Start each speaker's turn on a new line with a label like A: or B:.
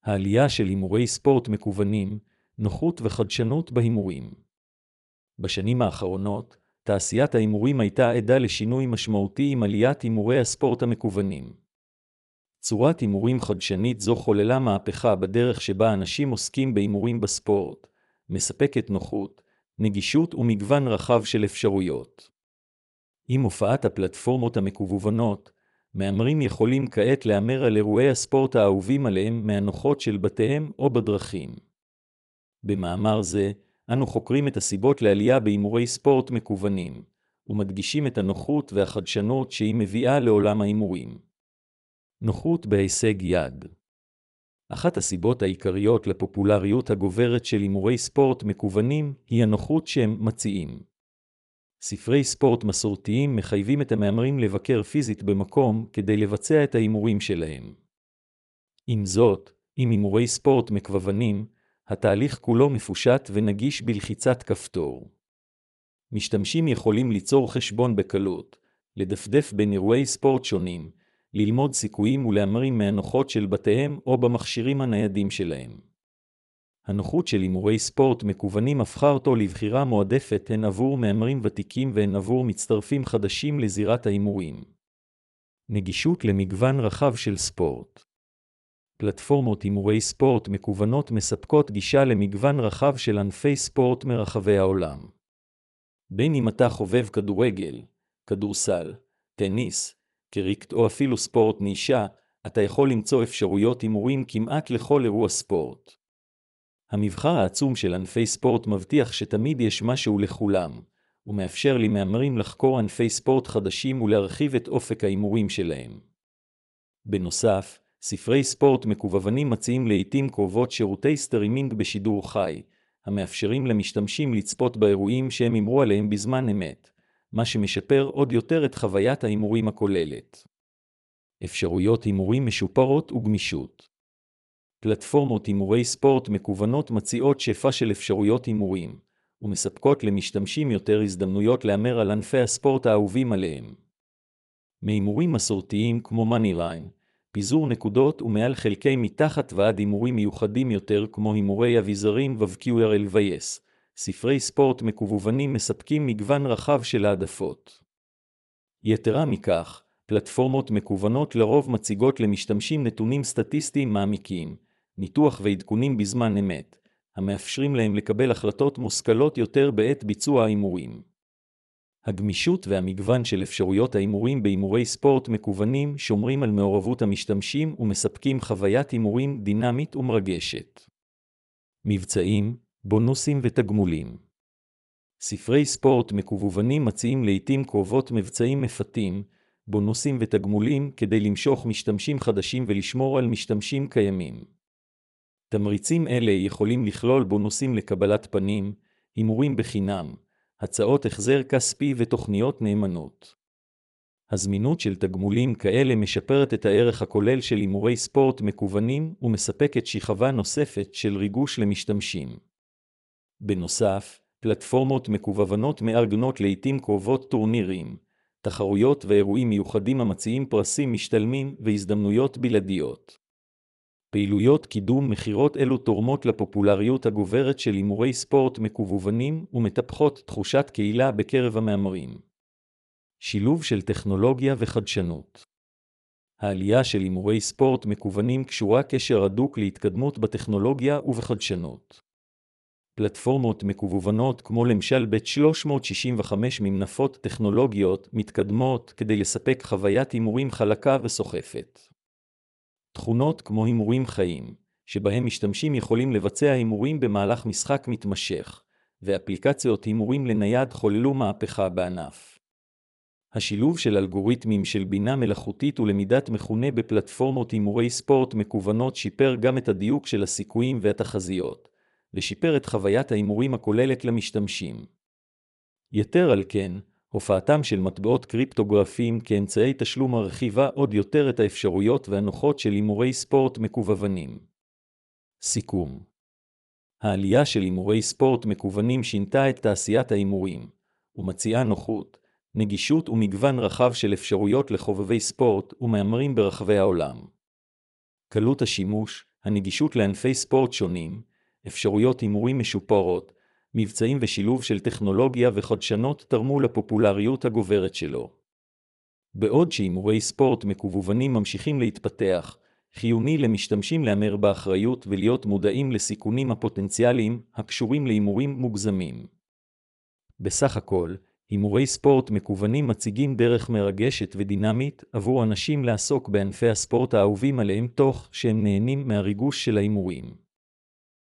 A: העלייה של הימורי ספורט מקוונים, נוחות וחדשנות בהימורים. בשנים האחרונות, תעשיית ההימורים הייתה עדה לשינוי משמעותי עם עליית הימורי הספורט המקוונים. צורת הימורים חדשנית זו חוללה מהפכה בדרך שבה אנשים עוסקים בהימורים בספורט, מספקת נוחות, נגישות ומגוון רחב של אפשרויות. עם הופעת הפלטפורמות המקוונות, מהמרים יכולים כעת להמר על אירועי הספורט האהובים עליהם מהנוחות של בתיהם או בדרכים. במאמר זה, אנו חוקרים את הסיבות לעלייה בהימורי ספורט מקוונים, ומדגישים את הנוחות והחדשנות שהיא מביאה לעולם ההימורים. נוחות בהישג יד. אחת הסיבות העיקריות לפופולריות הגוברת של הימורי ספורט מקוונים היא הנוחות שהם מציעים. ספרי ספורט מסורתיים מחייבים את המהמרים לבקר פיזית במקום כדי לבצע את ההימורים שלהם. עם זאת, עם הימורי ספורט מקוונים, התהליך כולו מפושט ונגיש בלחיצת כפתור. משתמשים יכולים ליצור חשבון בקלות, לדפדף בין אירועי ספורט שונים, ללמוד סיכויים ולהמרים מהנוחות של בתיהם או במכשירים הניידים שלהם. הנוחות של הימורי ספורט מקוונים הפכה אותו לבחירה מועדפת הן עבור מהמרים ותיקים והן עבור מצטרפים חדשים לזירת ההימורים. נגישות למגוון רחב של ספורט. פלטפורמות הימורי ספורט מקוונות מספקות גישה למגוון רחב של ענפי ספורט מרחבי העולם. בין אם אתה חובב כדורגל, כדורסל, טניס, קריקט או אפילו ספורט נישה, אתה יכול למצוא אפשרויות הימורים כמעט לכל אירוע ספורט. המבחר העצום של ענפי ספורט מבטיח שתמיד יש משהו לכולם, ומאפשר למהמרים לחקור ענפי ספורט חדשים ולהרחיב את אופק ההימורים שלהם. בנוסף, ספרי ספורט מקוונים מציעים לעתים קרובות שירותי סטרימינג בשידור חי, המאפשרים למשתמשים לצפות באירועים שהם הימרו עליהם בזמן אמת, מה שמשפר עוד יותר את חוויית ההימורים הכוללת. אפשרויות הימורים משופרות וגמישות. פלטפורמות הימורי ספורט מקוונות מציעות שפע של אפשרויות הימורים, ומספקות למשתמשים יותר הזדמנויות להמר על ענפי הספורט האהובים עליהם. מהימורים מסורתיים כמו MoneyLine, פיזור נקודות ומעל חלקי מתחת ועד הימורים מיוחדים יותר כמו הימורי אביזרים ו-QRLVS, ספרי ספורט מקוונים מספקים מגוון רחב של העדפות. יתרה מכך, פלטפורמות מקוונות לרוב מציגות למשתמשים נתונים סטטיסטיים מעמיקים, ניתוח ועדכונים בזמן אמת, המאפשרים להם לקבל החלטות מושכלות יותר בעת ביצוע ההימורים. הגמישות והמגוון של אפשרויות ההימורים בהימורי ספורט מקוונים שומרים על מעורבות המשתמשים ומספקים חוויית הימורים דינמית ומרגשת. מבצעים, בונוסים ותגמולים. ספרי ספורט מקוונים מציעים לעתים קרובות מבצעים מפתים, בונוסים ותגמולים כדי למשוך משתמשים חדשים ולשמור על משתמשים קיימים. תמריצים אלה יכולים לכלול בונוסים לקבלת פנים, הימורים בחינם, הצעות החזר כספי ותוכניות נאמנות. הזמינות של תגמולים כאלה משפרת את הערך הכולל של הימורי ספורט מקוונים ומספקת שכבה נוספת של ריגוש למשתמשים. בנוסף, פלטפורמות מקוונות מארגנות לעתים קרובות טורנירים, תחרויות ואירועים מיוחדים המציעים פרסים משתלמים והזדמנויות בלעדיות. פעילויות קידום מחירות אלו תורמות לפופולריות הגוברת של הימורי ספורט מקוונים ומטפחות תחושת קהילה בקרב המהמרים. שילוב של טכנולוגיה וחדשנות. העלייה של הימורי ספורט מקוונים קשורה קשר הדוק להתקדמות בטכנולוגיה ובחדשנות. פלטפורמות מקוונות כמו למשל Bet365 ממנפות טכנולוגיות מתקדמות כדי לספק חוויית הימורים חלקה וסוחפת. תכונות כמו הימורים חיים, שבהם משתמשים יכולים לבצע הימורים במהלך משחק מתמשך, ואפליקציות הימורים לנייד חוללו מהפכה בענף. השילוב של אלגוריתמים של בינה מלאכותית ולמידת מכונה בפלטפורמות הימורי ספורט מקוונות שיפר גם את הדיוק של הסיכויים והתחזיות, ושיפר את חוויית ההימורים הכוללת למשתמשים. יתר על כן, הופעתם של מטבעות קריפטוגרפיים כאמצעי תשלום מרחיבה עוד יותר את האפשרויות והנוחות של הימורי ספורט מקוונים. סיכום. העלייה של הימורי ספורט מקוונים שינתה את תעשיית ההימורים, ומציעה נוחות, נגישות ומגוון רחב של אפשרויות לחובבי ספורט ומהמרים ברחבי העולם. קלות השימוש, הנגישות לענפי ספורט שונים, אפשרויות הימורים משופרות, מבצעים ושילוב של טכנולוגיה וחדשנות תרמו לפופולריות הגוברת שלו. בעוד שהימורי ספורט מקוונים ממשיכים להתפתח, חיוני למשתמשים להמר באחריות ולהיות מודעים לסיכונים הפוטנציאליים הקשורים להימורים מוגזמים. בסך הכל, הימורי ספורט מקוונים מציגים דרך מרגשת ודינמית עבור אנשים לעסוק בענפי הספורט האהובים עליהם תוך שהם נהנים מהריגוש של ההימורים.